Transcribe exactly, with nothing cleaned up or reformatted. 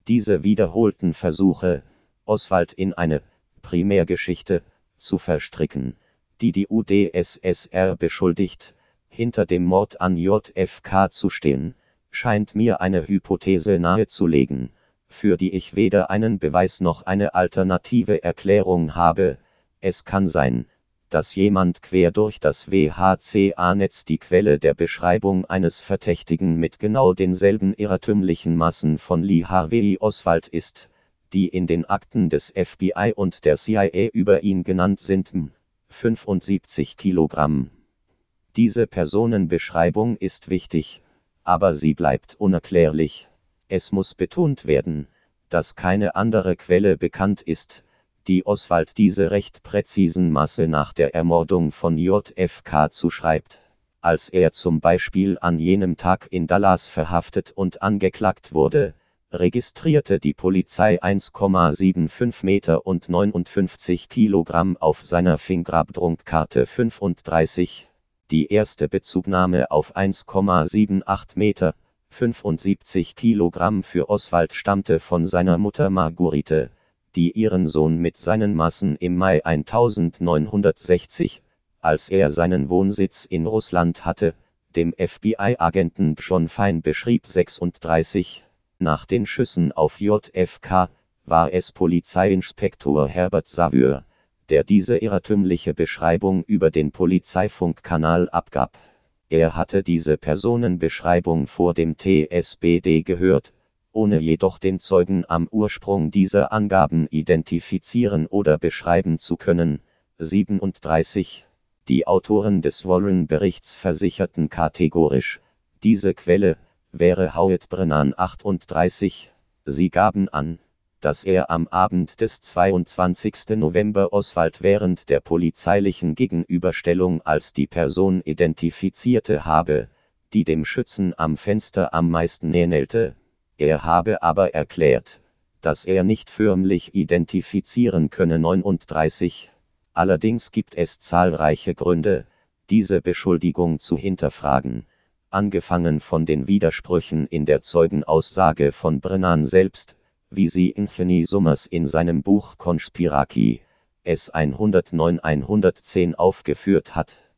Diese wiederholten Versuche, Oswald in eine Primärgeschichte zu verstricken, die die U d S S R beschuldigt, hinter dem Mord an J F K zu stehen, scheint mir eine Hypothese nahezulegen, für die ich weder einen Beweis noch eine alternative Erklärung habe. Es kann sein, dass jemand quer durch das W H C A-Netz die Quelle der Beschreibung eines Verdächtigen mit genau denselben irrtümlichen Massen von Lee Harvey Oswald ist, die in den Akten des F B I und der C I A über ihn genannt sind. fünfundsiebzig Kilogramm. Diese Personenbeschreibung ist wichtig, aber sie bleibt unerklärlich. Es muss betont werden, dass keine andere Quelle bekannt ist, die Oswald diese recht präzisen Masse nach der Ermordung von J F K zuschreibt. Als er zum Beispiel an jenem Tag in Dallas verhaftet und angeklagt wurde, registrierte die Polizei eins Komma fünfundsiebzig Meter und neunundfünfzig Kilogramm auf seiner Fingerabdruckkarte fünfunddreißig. Die erste Bezugnahme auf eins Komma achtundsiebzig Meter, fünfundsiebzig Kilogramm für Oswald stammte von seiner Mutter Marguerite, die ihren Sohn mit seinen Massen im Mai neunzehnhundertsechzig, als er seinen Wohnsitz in Russland hatte, dem F B I-Agenten John Fine beschrieb. sechsunddreißig. Nach den Schüssen auf J F K war es Polizeiinspektor Herbert Savure, der diese irrtümliche Beschreibung über den Polizeifunkkanal abgab. Er hatte diese Personenbeschreibung vor dem T S B D gehört, ohne jedoch den Zeugen am Ursprung dieser Angaben identifizieren oder beschreiben zu können. siebenunddreißig. Die Autoren des Warren-Berichts versicherten kategorisch, diese Quelle wäre Howard Brennan. achtunddreißig. Sie gaben an, dass er am Abend des zweiundzwanzigsten November Oswald während der polizeilichen Gegenüberstellung als die Person identifizierte habe, die dem Schützen am Fenster am meisten ähnelte. Er habe aber erklärt, dass er nicht förmlich identifizieren könne. neununddreißig. Allerdings gibt es zahlreiche Gründe, diese Beschuldigung zu hinterfragen, angefangen von den Widersprüchen in der Zeugenaussage von Brennan selbst, wie sie Anthony Summers in seinem Buch Conspiracy, S hundertneun hundertzehn aufgeführt hat.